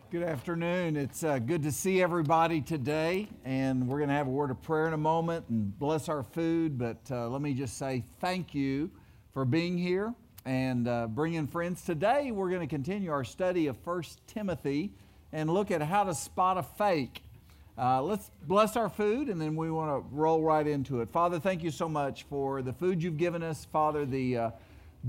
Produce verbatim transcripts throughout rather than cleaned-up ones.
Good afternoon. It's uh, good to see everybody today, and we're going to have a word of prayer in a moment and bless our food, but uh, let me just say thank you for being here and uh, bringing friends. Today we're going to continue our study of First Timothy and look at how to spot a fake. Uh, let's bless our food, and then we want to roll right into it. Father, thank you so much for the food you've given us. Father, the uh,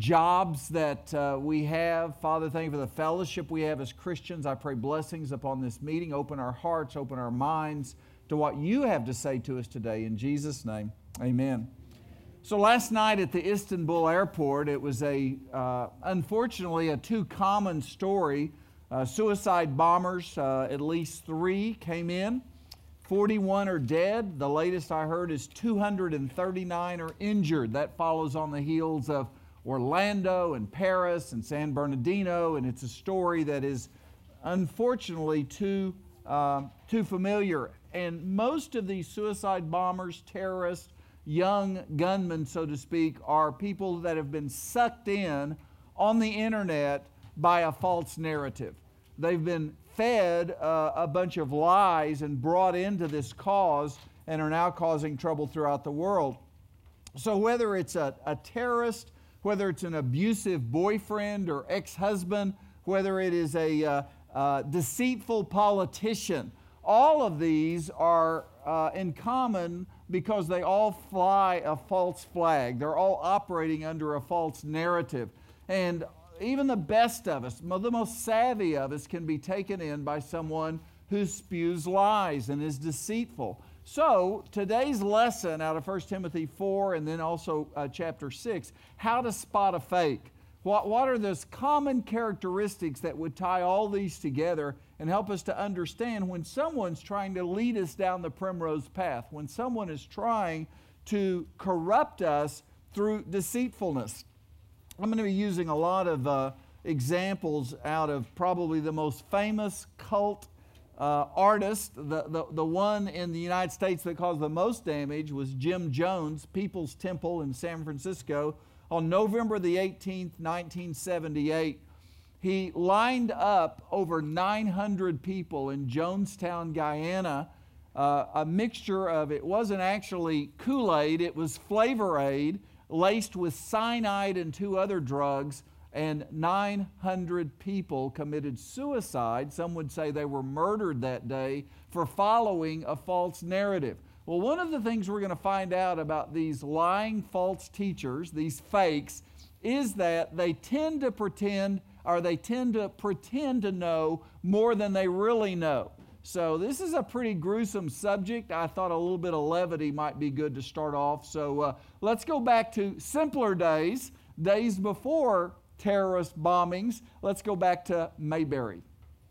jobs that uh, we have. Father, thank you for the fellowship we have as Christians. I pray blessings upon this meeting. Open our hearts, open our minds to what you have to say to us today. In Jesus' name, amen. So last night at the Istanbul airport, it was a, uh, unfortunately, a too common story. Uh, suicide bombers, uh, at least three came in. forty-one are dead. The latest I heard is two hundred thirty-nine are injured. That follows on the heels of Orlando and Paris and San Bernardino, and it's a story that is unfortunately too uh, too familiar. And most of these suicide bombers, terrorists, young gunmen, so to speak, are people that have been sucked in on the internet by a false narrative. They've been fed uh, a bunch of lies and brought into this cause and are now causing trouble throughout the world. So whether it's a, a terrorist, whether it's an abusive boyfriend or ex-husband, whether it is a uh, uh, deceitful politician, all of these are uh, in common because they all fly a false flag. They're all operating under a false narrative. And even the best of us, the most savvy of us, can be taken in by someone who spews lies and is deceitful. So today's lesson out of First Timothy four and then also uh, chapter six, how to spot a fake. What, what are those common characteristics that would tie all these together and help us to understand when someone's trying to lead us down the primrose path, when someone is trying to corrupt us through deceitfulness. I'm going to be using a lot of uh, examples out of probably the most famous cult Uh, artist. The, the, the one in the United States that caused the most damage was Jim Jones, People's Temple in San Francisco. On November the eighteenth, nineteen seventy-eight, he lined up over nine hundred people in Jonestown, Guyana. Uh, a mixture of, it wasn't actually Kool-Aid, it was Flavor Aid laced with cyanide and two other drugs. And nine hundred people committed suicide. Some would say they were murdered that day for following a false narrative. Well, one of the things we're going to find out about these lying false teachers, these fakes, is that they tend to pretend, or they tend to pretend to know more than they really know. So this is a pretty gruesome subject. I thought a little bit of levity might be good to start off. So uh, let's go back to simpler days, days before terrorist bombings. Let's go back to Mayberry.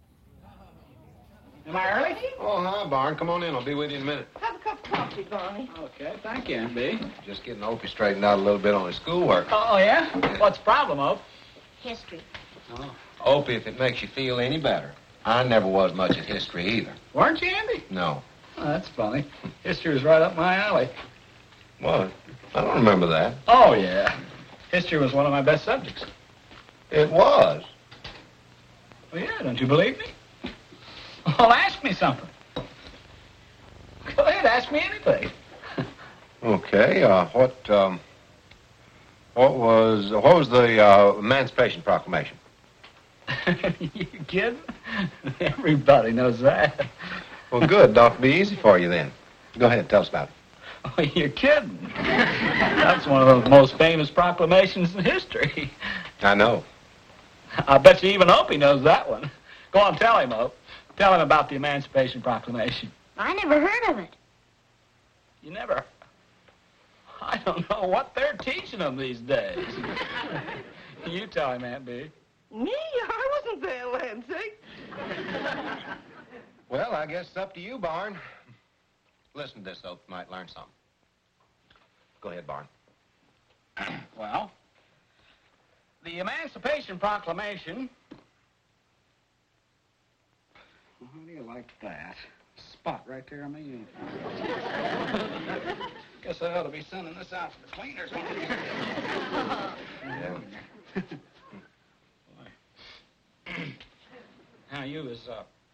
Am I early? Oh, hi, Barn. Come on in. I'll be with you in a minute. Have a cup of coffee, Barney. Okay, thank you, M B. Just getting Opie straightened out a little bit on his schoolwork. Oh, oh yeah? Yeah. What's the problem, Ope? History. Oh. Opie, if it makes you feel any better, I never was much at history either. Weren't you, Andy? No. Oh, that's funny. History was right up my alley. What? I don't remember that. Oh, yeah. History was one of my best subjects. It was. Well, yeah, don't you believe me? Well, ask me something. Go ahead, ask me anything. Okay. Uh, what? Um, what was? What was the uh, Emancipation Proclamation? You kidding? Everybody knows that. Well, good. Don't be easy for you then. Go ahead. Tell us about it. Oh, you're kidding. That's one of the most famous proclamations in history. I know. I bet you even Opie knows that one. Go on, tell him, Ope. Tell him about the Emancipation Proclamation. I never heard of it. You never... I don't know what they're teaching them these days. You tell him, Aunt B. Me? I wasn't there, Lansing. Well, I guess it's up to you, Barn. Listen to this, Ope. You might learn something. Go ahead, Barn. Well, the Emancipation Proclamation... Well, how do you like that? Spot right there on my uniform. Guess I ought to be sending this out to the cleaners. Yeah. Boy. Now, you as uh,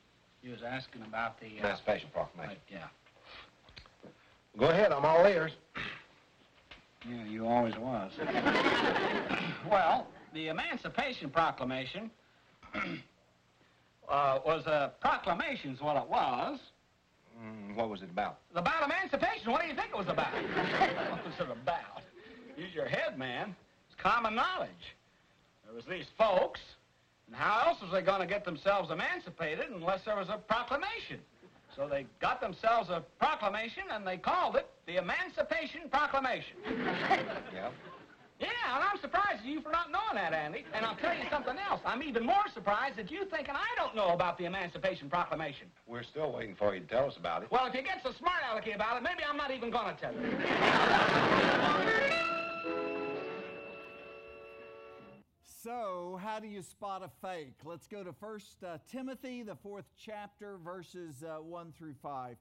You was asking about the... Uh, Emancipation Proclamation. Right, yeah. Go ahead, I'm all ears. Yeah, you always was. Well, the Emancipation Proclamation uh, was a proclamation's what it was. Mm, what was it about? About emancipation. What do you think it was about? What was it about? Use your head, man. It's common knowledge. There was these folks, and how else was they going to get themselves emancipated unless there was a proclamation? So they got themselves a proclamation, and they called it the Emancipation Proclamation. Yeah? Yeah, and I'm surprised at you for not knowing that, Andy. And I'll tell you something else. I'm even more surprised at you thinking I don't know about the Emancipation Proclamation. We're still waiting for you to tell us about it. Well, if you get so smart alecky about it, maybe I'm not even going to tell you. So, how do you spot a fake? Let's go to First uh, Timothy, the fourth chapter, verses uh, one through five.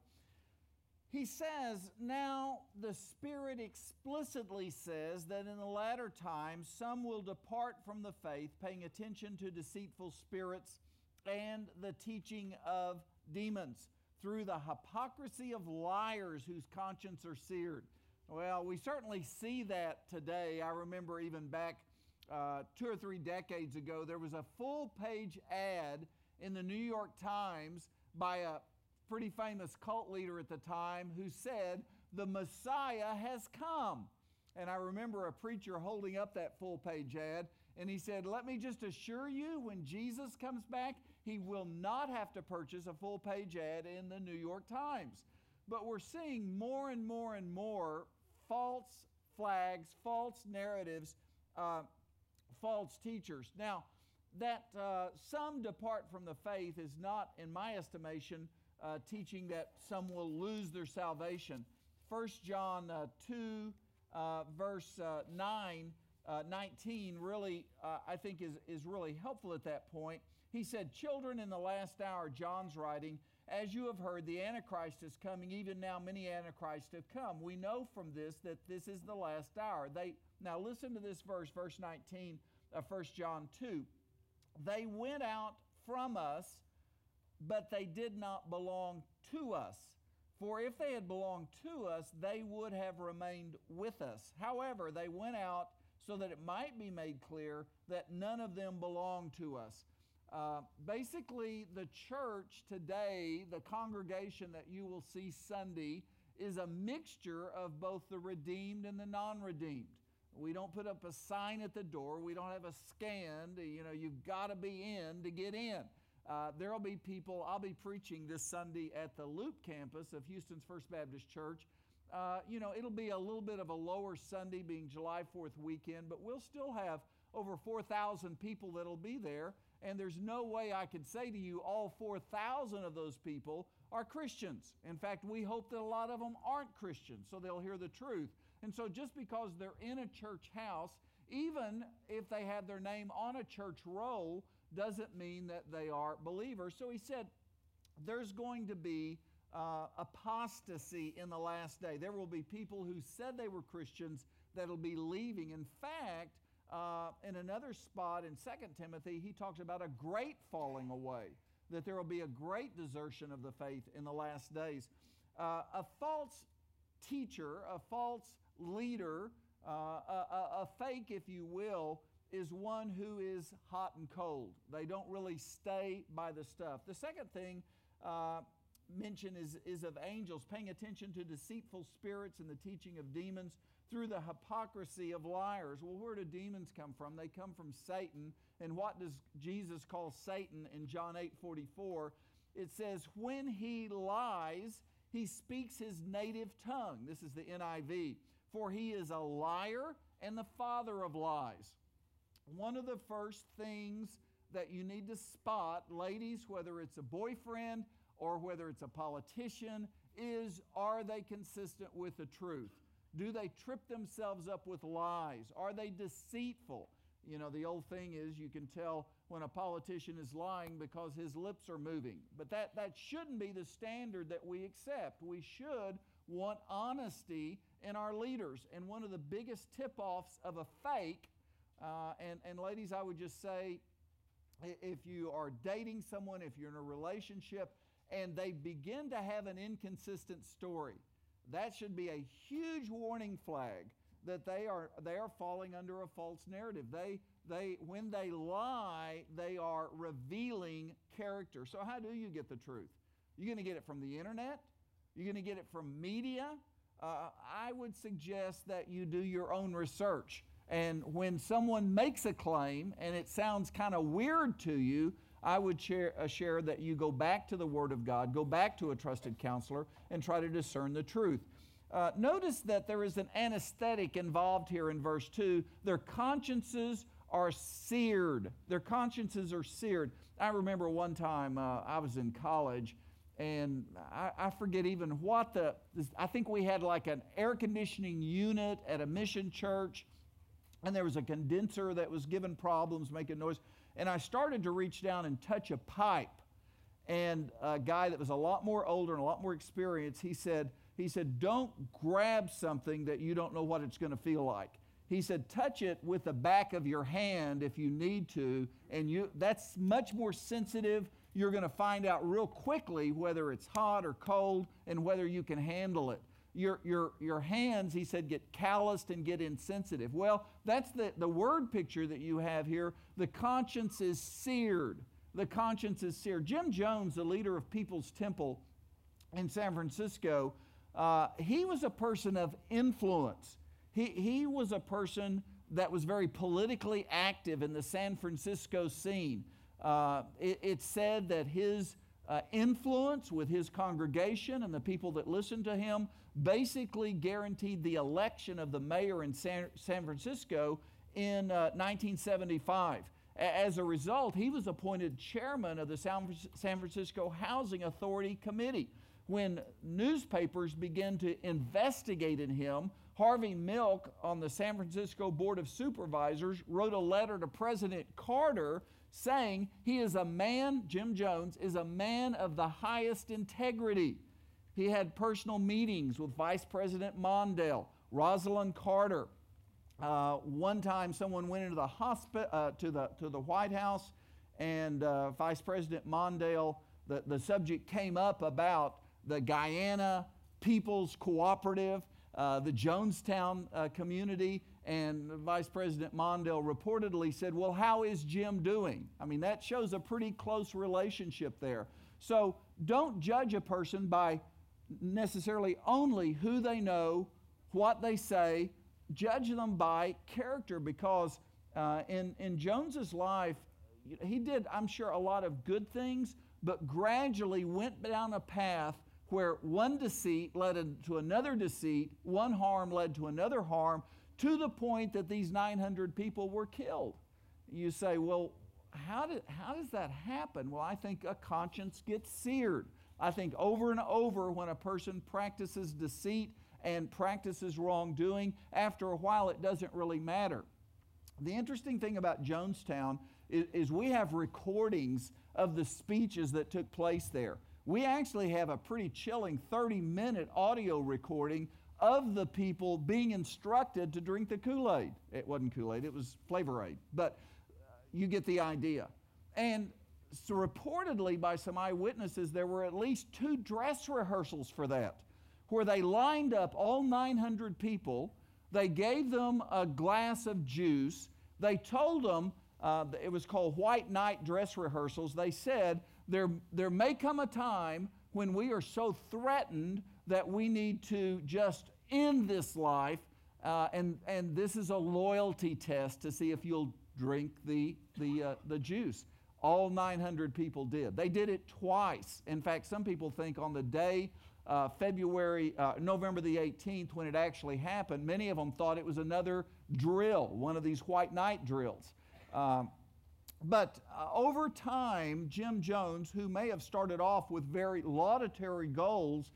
He says, "Now the Spirit explicitly says that in the latter times some will depart from the faith, paying attention to deceitful spirits and the teaching of demons, through the hypocrisy of liars whose conscience are seared." Well, we certainly see that today. I remember even back uh, two or three decades ago, there was a full-page ad in the New York Times by a pretty famous cult leader at the time who said, "The Messiah has come." And I remember a preacher holding up that full-page ad, and he said, "Let me just assure you, when Jesus comes back, he will not have to purchase a full-page ad in the New York Times." But we're seeing more and more and more false flags, false narratives, uh, false teachers. Now, that uh, some depart from the faith is not, in my estimation, uh, teaching that some will lose their salvation. First John uh, two, uh, verse uh, nine, uh, nineteen, really, uh, I think, is, is really helpful at that point. He said, "Children, in the last hour," John's writing, "as you have heard, the Antichrist is coming. Even now many Antichrists have come. We know from this that this is the last hour." They Now listen to this verse, verse nineteen of First John two. "They went out from us, but they did not belong to us. For if they had belonged to us, they would have remained with us. However, they went out so that it might be made clear that none of them belonged to us." Uh, basically, the church today, the congregation that you will see Sunday, is a mixture of both the redeemed and the non-redeemed. We don't put up a sign at the door. We don't have a scan. To, you know, you've got to be in to get in. Uh, there will be people, I'll be preaching this Sunday at the Loop campus of Houston's First Baptist Church. Uh, you know, it'll be a little bit of a lower Sunday, being July fourth weekend, but we'll still have over four thousand people that'll be there. And there's no way I could say to you all four thousand of those people are Christians. In fact, we hope that a lot of them aren't Christians, so they'll hear the truth. And so just because they're in a church house, even if they have their name on a church roll, doesn't mean that they are believers. So he said, there's going to be uh, apostasy in the last day. There will be people who said they were Christians that'll be leaving. In fact, Uh, in another spot in Second Timothy, he talks about a great falling away, that there will be a great desertion of the faith in the last days. Uh, a false teacher, a false leader, uh, a, a, a fake, if you will, is one who is hot and cold. They don't really stay by the stuff. The second thing uh, mentioned is, is of angels, paying attention to deceitful spirits and the teaching of demons through the hypocrisy of liars. Well, where do demons come from? They come from Satan. And what does Jesus call Satan in John eight forty-four? It says, when he lies, he speaks his native tongue. This is the N I V. For he is a liar and the father of lies. One of the first things that you need to spot, ladies, whether it's a boyfriend or whether it's a politician, is, are they consistent with the truth? Do they trip themselves up with lies? Are they deceitful? You know, the old thing is you can tell when a politician is lying because his lips are moving. But that, that shouldn't be the standard that we accept. We should want honesty in our leaders. And one of the biggest tip-offs of a fake, uh, and, and ladies, I would just say, if you are dating someone, if you're in a relationship, and they begin to have an inconsistent story. That should be a huge warning flag that they are they are falling under a false narrative. They they when they lie, they are revealing character. So how do you get the truth? You're going to get it from the internet? You're going to get it from media? Uh, I would suggest that you do your own research. And when someone makes a claim and it sounds kind of weird to you, I would share, uh, share that you go back to the Word of God, go back to a trusted counselor, and try to discern the truth. Uh, notice that there is an anesthetic involved here in verse two. Their consciences are seared. Their consciences are seared. I remember one time uh, I was in college, and I, I forget even what the, I think we had like an air conditioning unit at a mission church, and there was a condenser that was giving problems, making noise. And I started to reach down and touch a pipe. And a guy that was a lot more older and a lot more experienced, he said, he said, don't grab something that you don't know what it's going to feel like. He said, touch it with the back of your hand if you need to, and you that's much more sensitive. You're going to find out real quickly whether it's hot or cold and whether you can handle it. Your, your, your hands, he said, get calloused and get insensitive. Well, that's the, the word picture that you have here. The conscience is seared. The conscience is seared. Jim Jones, the leader of People's Temple in San Francisco, uh, he was a person of influence. He, he was a person that was very politically active in the San Francisco scene. Uh, it, it's said that his Uh, influence with his congregation and the people that listened to him basically guaranteed the election of the mayor in San, San Francisco in uh, nineteen seventy-five. A- as a result, he was appointed chairman of the San, San Francisco Housing Authority Committee. When newspapers began to investigate in him, Harvey Milk on the San Francisco Board of Supervisors wrote a letter to President Carter saying he is a man, Jim Jones, is a man of the highest integrity. He had personal meetings with Vice President Mondale, Rosalind Carter. Uh, one time someone went into the hospital, uh, to the to the White House, and uh, Vice President Mondale, the, the subject came up about the Guyana People's Cooperative, uh, the Jonestown uh, community, and Vice President Mondale reportedly said, well, how is Jim doing? I mean, that shows a pretty close relationship there. So don't judge a person by necessarily only who they know, what they say. Judge them by character, because uh, in, in Jones's life, he did, I'm sure, a lot of good things, but gradually went down a path where one deceit led to another deceit, one harm led to another harm, to the point that these nine hundred people were killed. You say, well, how, did, how does that happen? Well, I think a conscience gets seared. I think over and over when a person practices deceit and practices wrongdoing, after a while it doesn't really matter. The interesting thing about Jonestown is, is we have recordings of the speeches that took place there. We actually have a pretty chilling thirty minute audio recording of the people being instructed to drink the Kool-Aid. It wasn't Kool-Aid, it was Flavor Aid, but uh, you get the idea. And so reportedly by some eyewitnesses, there were at least two dress rehearsals for that, where they lined up all nine hundred people, they gave them a glass of juice, they told them, uh, it was called White Night dress rehearsals, they said, there, there may come a time when we are so threatened that we need to just end this life, uh, and, and this is a loyalty test to see if you'll drink the, the, uh, the juice. All nine hundred people did. They did it twice. In fact, some people think on the day, uh, February, uh, November the eighteenth, when it actually happened, many of them thought it was another drill, one of these white night drills. Um, but uh, over time, Jim Jones, who may have started off with very laudatory goals,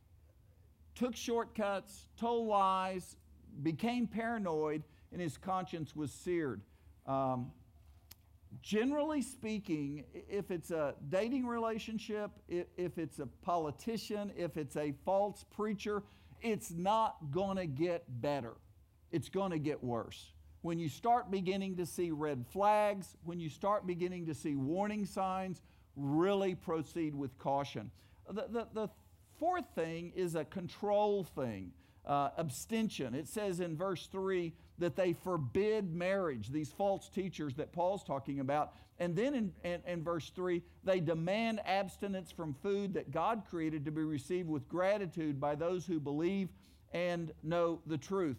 took shortcuts, told lies, became paranoid, and his conscience was seared. Um, Generally speaking, if it's a dating relationship, if it's a politician, if it's a false preacher, it's not going to get better. It's going to get worse. When you start beginning to see red flags, when you start beginning to see warning signs, really proceed with caution. The, the, the fourth thing is a control thing. Uh, abstention. It says in verse three that they forbid marriage, these false teachers that Paul's talking about. And then in, in, in verse three, they demand abstinence from food that God created to be received with gratitude by those who believe and know the truth.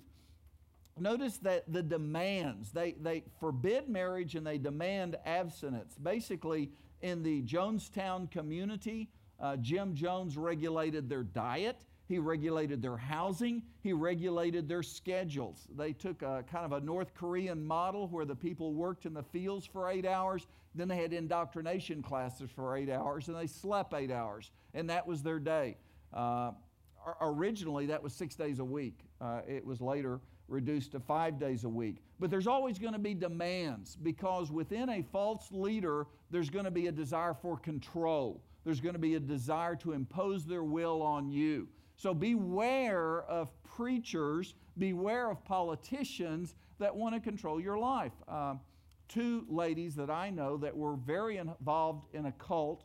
Notice that the demands, they, they forbid marriage and they demand abstinence. Basically, in the Jonestown community, uh, Jim Jones regulated their diet. He regulated their housing. He regulated their schedules. They took a kind of a North Korean model where the people worked in the fields for eight hours. Then they had indoctrination classes for eight hours, and they slept eight hours. And that was their day. Uh, originally, that was six days a week. Uh, it was later reduced to five days a week. But there's always going to be demands, because within a false leader, there's going to be a desire for control. There's going to be a desire to impose their will on you. So beware of preachers, beware of politicians that want to control your life. Uh, two ladies that I know that were very involved in a cult,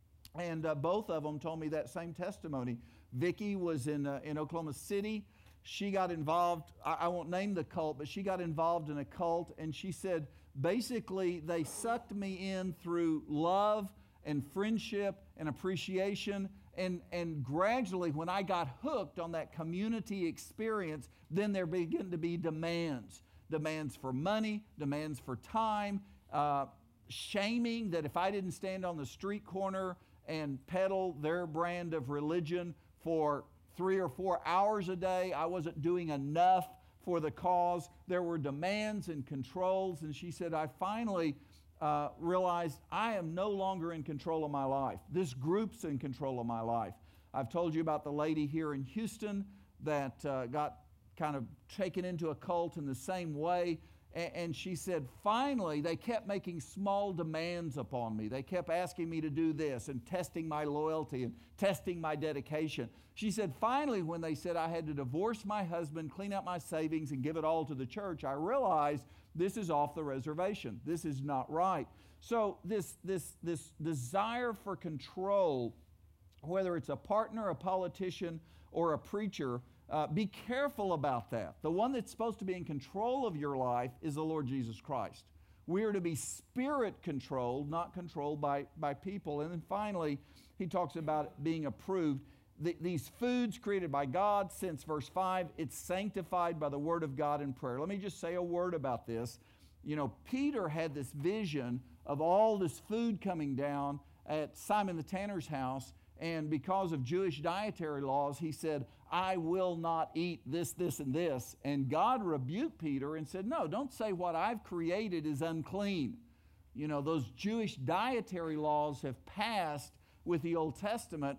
and uh, both of them told me that same testimony. Vicki was in, uh, in Oklahoma City. She got involved, I, I won't name the cult, but she got involved in a cult, and she said, basically, they sucked me in through love and friendship and appreciation. And, and gradually, when I got hooked on that community experience, then there began to be demands. Demands for money, demands for time, uh, shaming that if I didn't stand on the street corner and peddle their brand of religion for three or four hours a day, I wasn't doing enough for the cause. There were demands and controls. And she said, I finally Uh, realized I am no longer in control of my life. This group's in control of my life. I've told you about the lady here in Houston that uh, got kind of taken into a cult in the same way. A- and she said, finally, they kept making small demands upon me. They kept asking me to do this and testing my loyalty and testing my dedication. She said, finally, when they said I had to divorce my husband, clean out my savings, and give it all to the church, I realized this is off the reservation. This is not right. So this, this, this desire for control, whether it's a partner, a politician, or a preacher, uh, be careful about that. The one that's supposed to be in control of your life is the Lord Jesus Christ. We are to be spirit controlled, not controlled by, by people. And then finally, he talks about being approved. The, these foods created by God, since verse five, it's sanctified by the word of God in prayer. Let me just say a word about this. You know, Peter had this vision of all this food coming down at Simon the Tanner's house, and because of Jewish dietary laws, he said, I will not eat this, this, and this. And God rebuked Peter and said, no, don't say what I've created is unclean. You know, those Jewish dietary laws have passed with the Old Testament.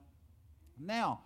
Now,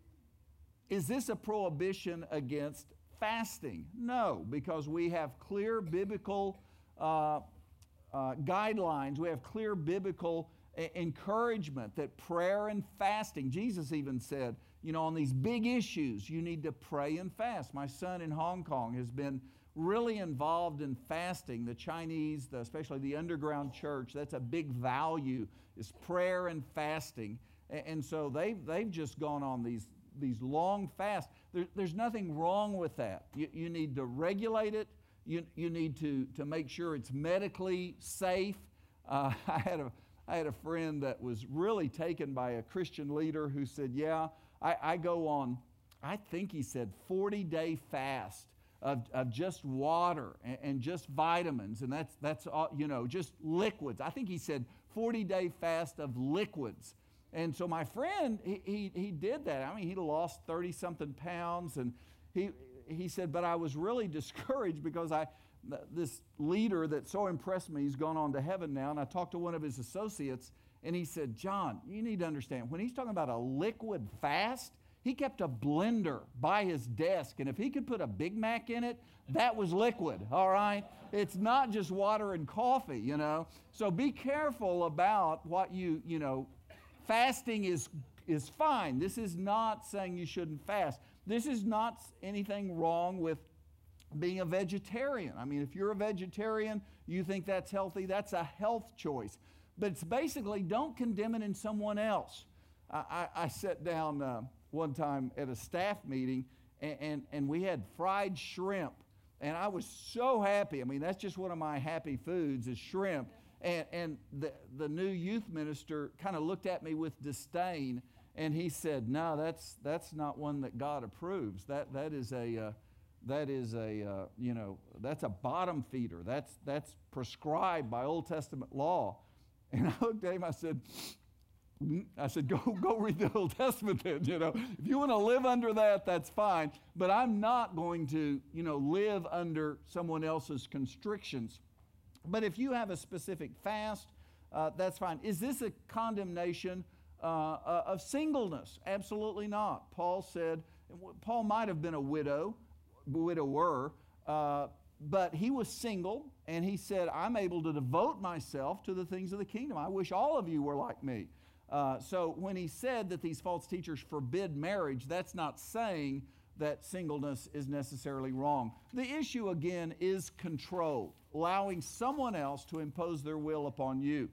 is this a prohibition against fasting? No, because we have clear biblical uh, uh, guidelines. We have clear biblical a- encouragement that prayer and fasting, Jesus even said, you know, on these big issues, you need to pray and fast. My son in Hong Kong has been really involved in fasting. The Chinese, the, especially the underground church, that's a big value, is prayer and fasting. And so they've, they've just gone on these, these long fasts. There, there's nothing wrong with that. You, you need to regulate it. You, you need to, to make sure it's medically safe. Uh, I, had a, I had a friend that was really taken by a Christian leader who said, yeah, I, I go on, I think he said, forty-day fast of, of just water and, and just vitamins. And that's, that's all, you know, just liquids. I think he said forty-day fast of liquids. And so my friend, he, he, he did that. I mean, he lost thirty-something pounds. And he, he said, but I was really discouraged because I, this leader that so impressed me, he's gone on to heaven now. And I talked to one of his associates, and he said, John, you need to understand, when he's talking about a liquid fast, he kept a blender by his desk. And if he could put a Big Mac in it, that was liquid, all right? It's not just water and coffee, you know? So be careful about what you, you know, fasting is, is fine. This is not saying you shouldn't fast. This is not anything wrong with being a vegetarian. I mean, if you're a vegetarian, you think that's healthy, that's a health choice. but it's basically don't condemn it in someone else. I, I, I sat down uh, one time at a staff meeting, and, and, and we had fried shrimp, and I was so happy. I mean, that's just one of my happy foods is shrimp. And, and the, the new youth minister kind of looked at me with disdain, and he said, no, that's that's not one that God approves. That that is a uh, that is a uh, you know that's a bottom feeder. That's that's prescribed by Old Testament law. And I looked at him. I said, I said, go go read the Old Testament then. You know, if you want to live under that, that's fine. But I'm not going to you know live under someone else's constrictions. But if you have a specific fast, uh, that's fine. Is this a condemnation uh, uh, of singleness? Absolutely not. Paul said, Paul might have been a widow, widower, uh, but he was single, and he said, I'm able to devote myself to the things of the kingdom. I wish all of you were like me. Uh, so when he said that these false teachers forbid marriage, that's not saying that singleness is necessarily wrong. The issue, again, is control, allowing someone else to impose their will upon you.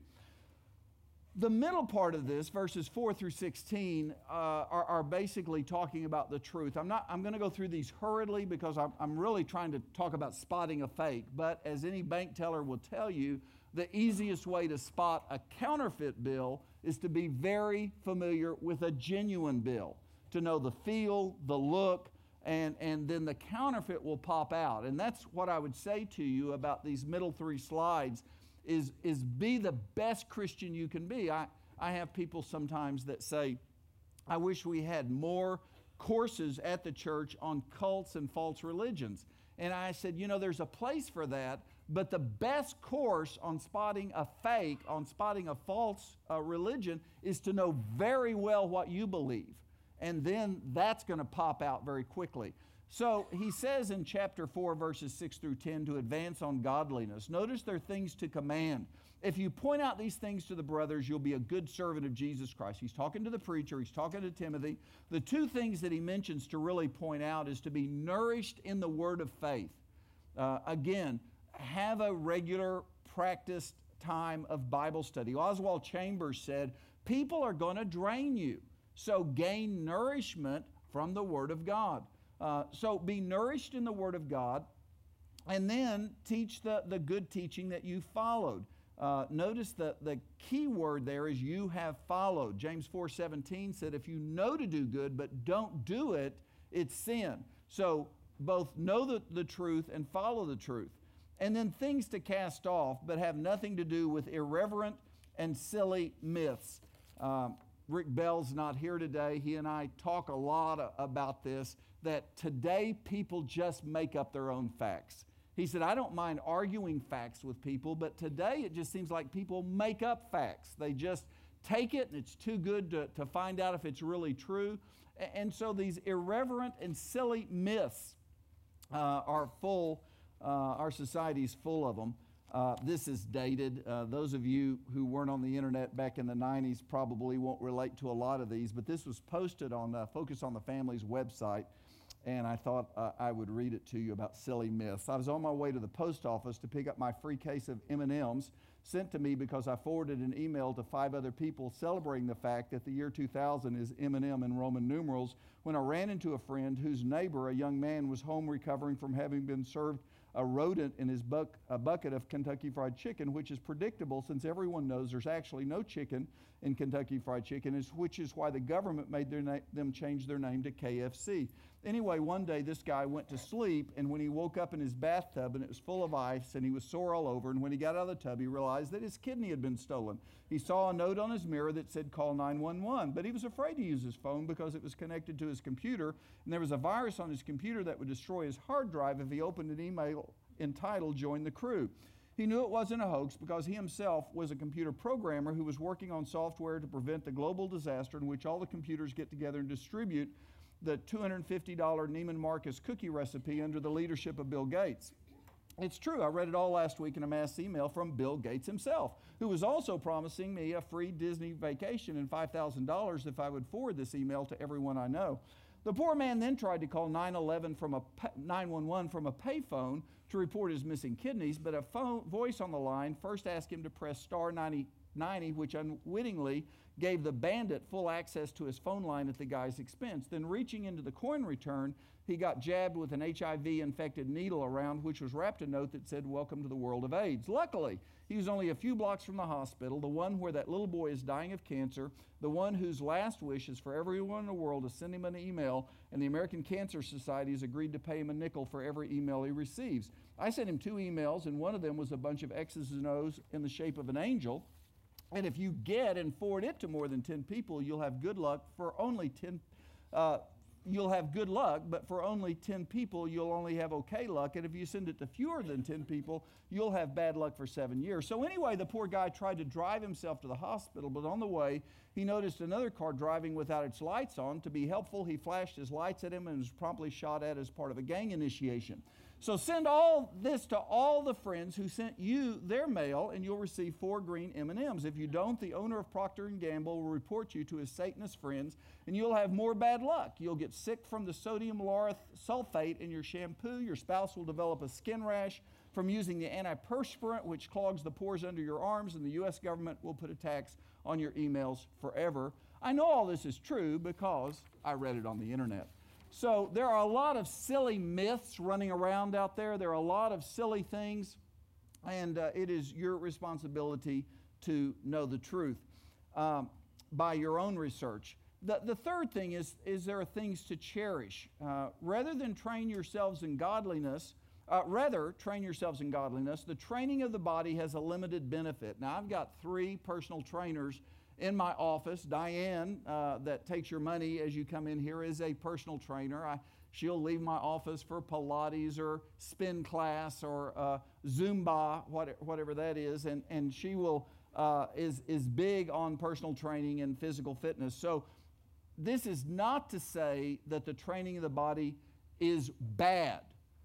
The middle part of this, verses four through sixteen, uh, are, are basically talking about the truth. I'm not. I'm going to go through these hurriedly because I'm, I'm really trying to talk about spotting a fake. But as any bank teller will tell you, the easiest way to spot a counterfeit bill is to be very familiar with a genuine bill, to know the feel, the look, and, and then the counterfeit will pop out. And that's what I would say to you about these middle three slides is, is be the best Christian you can be. I, I have people sometimes that say, I wish we had more courses at the church on cults and false religions. And I said, you know, there's a place for that, but the best course on spotting a fake, on spotting a false uh, religion is to know very well what you believe. And then that's going to pop out very quickly. So he says in chapter four, verses six through ten, to advance on godliness. Notice there are things to command. If you point out these things to the brothers, you'll be a good servant of Jesus Christ. He's talking to the preacher. He's talking to Timothy. The two things that he mentions to really point out is to be nourished in the word of faith. Uh, again, have a regular practiced time of Bible study. Oswald Chambers said, people are going to drain you. So gain nourishment from the Word of God. Uh, so be nourished in the Word of God, and then teach the, the good teaching that you followed. Uh, notice that the key word there is you have followed. James four seventeen said, if you know to do good but don't do it, it's sin. So both know the, the truth and follow the truth. And then things to cast off, but have nothing to do with irreverent and silly myths. Um, Rick Bell's not here today. He and I talk a lot about this, that today people just make up their own facts. He said, I don't mind arguing facts with people, but today it just seems like people make up facts. They just take it, and it's too good to, to find out if it's really true. And so these irreverent and silly myths uh, are full, uh, our society's full of them. Uh, this is dated. Uh, those of you who weren't on the internet back in the nineties probably won't relate to a lot of these, but this was posted on uh, Focus on the Family's website, and I thought uh, I would read it to you about silly myths. I was on my way to the post office to pick up my free case of M and M's sent to me because I forwarded an email to five other people celebrating the fact that the year two thousand is M and M in Roman numerals, when I ran into a friend whose neighbor, a young man, was home recovering from having been served a rodent in his buck, a bucket of Kentucky Fried Chicken, which is predictable since everyone knows there's actually no chicken in Kentucky Fried Chicken, which is why the government made their na- them change their name to K F C. Anyway, one day this guy went to sleep, and when he woke up in his bathtub and it was full of ice and he was sore all over, and when he got out of the tub he realized that his kidney had been stolen. He saw a note on his mirror that said call nine one one, but he was afraid to use his phone because it was connected to his computer, and there was a virus on his computer that would destroy his hard drive if he opened an email entitled Join the Crew. He knew it wasn't a hoax because he himself was a computer programmer who was working on software to prevent the global disaster in which all the computers get together and distribute the two hundred fifty dollars Neiman Marcus cookie recipe under the leadership of Bill Gates. It's true. I read it all last week in a mass email from Bill Gates himself, who was also promising me a free Disney vacation and five thousand dollars if I would forward this email to everyone I know. The poor man then tried to call nine one one from a nine one one from a payphone to report his missing kidneys, but a phone voice on the line first asked him to press star ninety, ninety, which unwittingly gave the bandit full access to his phone line at the guy's expense. Then reaching into the coin return, he got jabbed with an H I V-infected needle around which was wrapped a note that said, "Welcome to the world of AIDS." Luckily, he was only a few blocks from the hospital, the one where that little boy is dying of cancer, the one whose last wish is for everyone in the world to send him an email, and the American Cancer Society has agreed to pay him a nickel for every email he receives. I sent him two emails, and one of them was a bunch of X's and O's in the shape of an angel. And if you get and forward it to more than ten people, you'll have good luck for only ten uh, you'll have good luck, but for only ten people, you'll only have okay luck. And if you send it to fewer than ten people, you'll have bad luck for seven years. So anyway, the poor guy tried to drive himself to the hospital, but on the way, he noticed another car driving without its lights on. To be helpful, he flashed his lights at him and was promptly shot at as part of a gang initiation. So send all this to all the friends who sent you their mail, and you'll receive four green M and M's. If you don't, the owner of Procter and Gamble will report you to his Satanist friends, and you'll have more bad luck. You'll get sick from the sodium lauryl sulfate in your shampoo. Your spouse will develop a skin rash from using the antiperspirant, which clogs the pores under your arms, and the U S government will put a tax on your emails forever. I know all this is true because I read it on the internet. So there are a lot of silly myths running around out there. There are a lot of silly things, and uh, it is your responsibility to know the truth um, by your own research. The, the third thing is, is there are things to cherish. Uh, rather than train yourselves in godliness, uh, rather train yourselves in godliness, the training of the body has a limited benefit. Now, I've got three personal trainers in my office. Diane, uh, that takes your money as you come in here, is a personal trainer. I, she'll leave my office for Pilates or spin class or uh, Zumba, what, whatever that is, and, and she will uh, is, is big on personal training and physical fitness. So this is not to say that the training of the body is bad.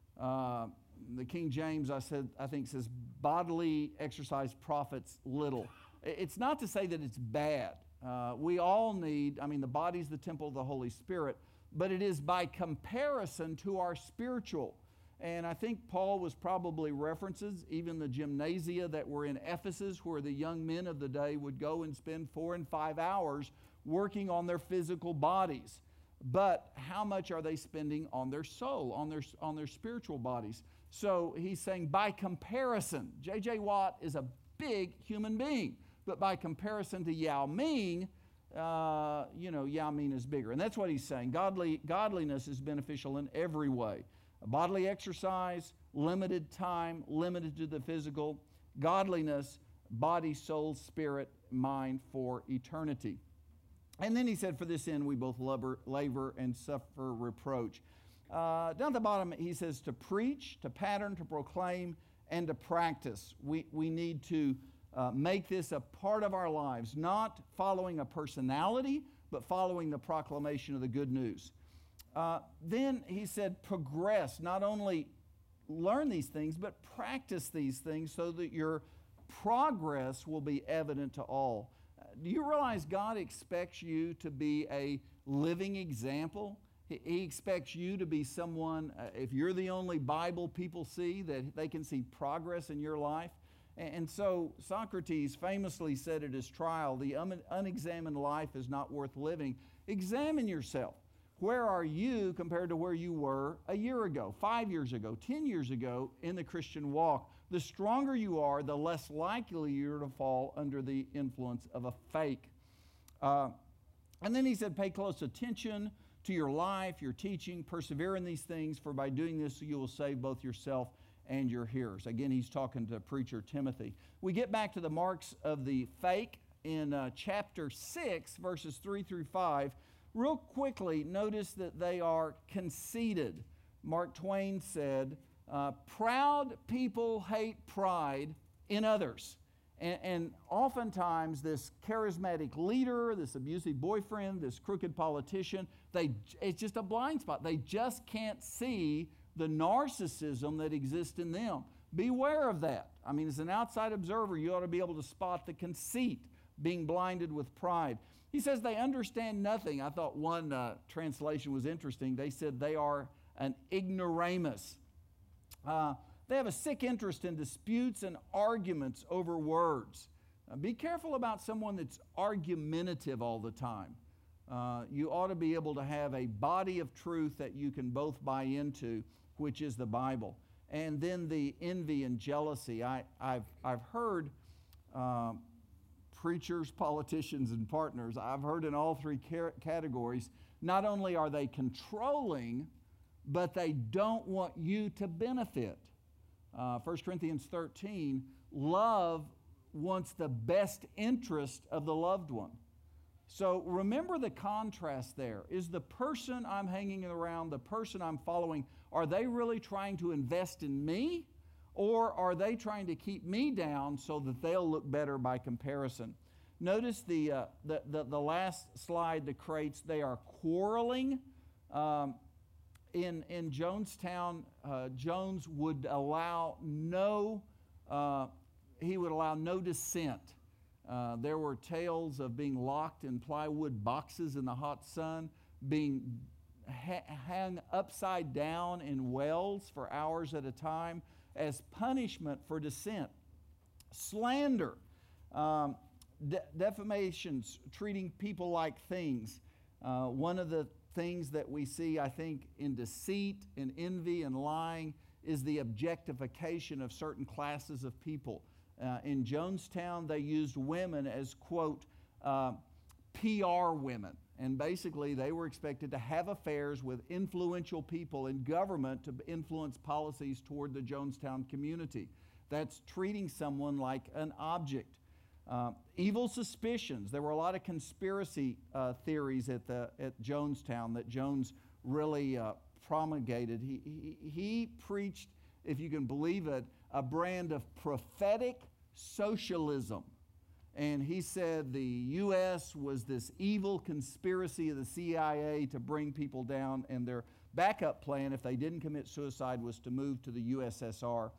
Uh, the King James, I said, I think says bodily exercise profits little. It's not to say that it's bad. Uh, we all need, I mean, the body's the temple of the Holy Spirit, but it is by comparison to our spiritual. And I think Paul was probably references even the gymnasia that were in Ephesus, where the young men of the day would go and spend four and five hours working on their physical bodies. But how much are they spending on their soul, on their, on their spiritual bodies? So he's saying by comparison, J J Watt is a big human being. But by comparison to Yao Ming, uh, you know, Yao Ming is bigger. And that's what he's saying. Godly, godliness is beneficial in every way. Bodily exercise, limited time, limited to the physical. Godliness, body, soul, spirit, mind for eternity. And then he said, for this end we both labor, labor and suffer reproach. Uh, down at the bottom, he says to preach, to pattern, to proclaim, and to practice. We, we need to Uh, make this a part of our lives, not following a personality, but following the proclamation of the good news. Uh, then he said, progress, not only learn these things, but practice these things so that your progress will be evident to all. Uh, do you realize God expects you to be a living example? He, he expects you to be someone, uh, if you're the only Bible people see, that they can see progress in your life. And so Socrates famously said at his trial, the unexamined life is not worth living. Examine yourself. Where are you compared to where you were a year ago, five years ago, ten years ago in the Christian walk? The stronger you are, the less likely you're to fall under the influence of a fake. Uh, and then he said, pay close attention to your life, your teaching, persevere in these things, for by doing this you will save both yourself and your hearers. Again, he's talking to preacher Timothy. We get back to the marks of the fake in uh, chapter six, verses three through five. Real quickly, notice that they are conceited. Mark Twain said, uh, proud people hate pride in others. And, and oftentimes this charismatic leader, this abusive boyfriend, this crooked politician, they, it's just a blind spot. They just can't see the narcissism that exists in them. Beware of that. I mean, as an outside observer, you ought to be able to spot the conceit, being blinded with pride. He says they understand nothing. I thought one uh, translation was interesting. They said they are an ignoramus. Uh, they have a sick interest in disputes and arguments over words. Uh, be careful about someone that's argumentative all the time. Uh, you ought to be able to have a body of truth that you can both buy into, which is the Bible. And then the envy and jealousy. I, I've, I've heard uh, preachers, politicians, and partners, I've heard in all three categories, not only are they controlling, but they don't want you to benefit. Uh, First Corinthians thirteen, love wants the best interest of the loved one. So remember the contrast there. Is the person I'm hanging around, the person I'm following, are they really trying to invest in me? Or are they trying to keep me down so that they'll look better by comparison? Notice the, uh, the, the, the last slide, the crates, they are quarreling. Um, in, in Jonestown, uh, Jones would allow no, uh, he would allow no dissent. Uh, there were tales of being locked in plywood boxes in the hot sun, being ha- hung upside down in wells for hours at a time as punishment for dissent. Slander, um, de- defamations, treating people like things. Uh, one of the things that we see, I think, in deceit and envy and lying is the objectification of certain classes of people. Uh, in Jonestown, they used women as, quote, uh, P R women. And basically, they were expected to have affairs with influential people in government to influence policies toward the Jonestown community. That's treating someone like an object. Uh, evil suspicions. There were a lot of conspiracy uh, theories at, the, at Jonestown that Jones really uh, promulgated. He, he, he preached, if you can believe it, a brand of prophetic socialism. And he said the U S was this evil conspiracy of the C I A to bring people down, and their backup plan, if they didn't commit suicide, was to move to the U S S R.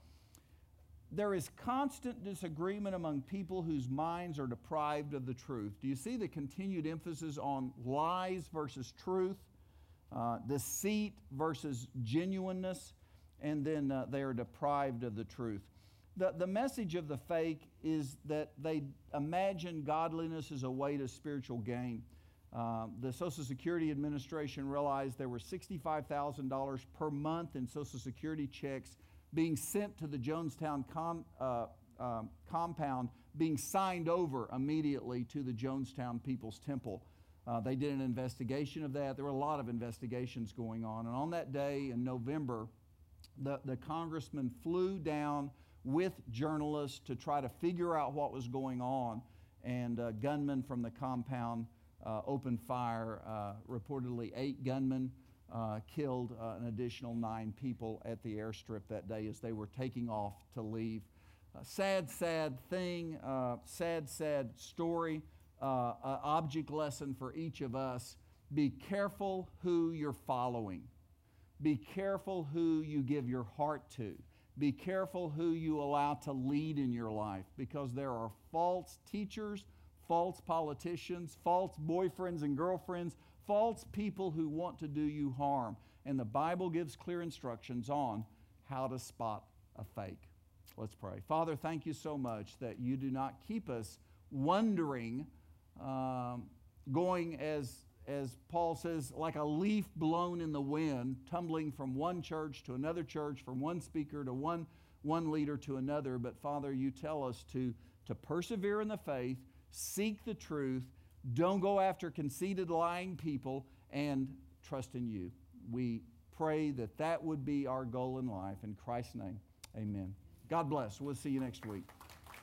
There is constant disagreement among people whose minds are deprived of the truth. Do you see the continued emphasis on lies versus truth, uh, deceit versus genuineness, and then uh, they are deprived of the truth? The, the message of the fake is that they imagine godliness as a way to spiritual gain. Uh, the Social Security Administration realized there were sixty-five thousand dollars per month in Social Security checks being sent to the Jonestown com, uh, uh, compound, being signed over immediately to the Jonestown People's Temple. Uh, they did an investigation of that. There were a lot of investigations going on. And on that day in November, the, the congressman flew down with journalists to try to figure out what was going on. And uh, gunmen from the compound uh, opened fire. Uh, reportedly eight gunmen uh, killed uh, an additional nine people at the airstrip that day as they were taking off to leave. Uh, sad, sad thing, uh, sad, sad story, uh, uh, object lesson for each of us. Be careful who you're following. Be careful who you give your heart to. Be careful who you allow to lead in your life, because there are false teachers, false politicians, false boyfriends and girlfriends, false people who want to do you harm. And the Bible gives clear instructions on how to spot a fake. Let's pray. Father, thank you so much that you do not keep us wondering, um, going as as Paul says, like a leaf blown in the wind, tumbling from one church to another church, from one speaker to one, one leader to another. But Father, you tell us to, to persevere in the faith, seek the truth, don't go after conceited, lying people, and trust in you. We pray that that would be our goal in life. In Christ's name, amen. God bless. We'll see you next week.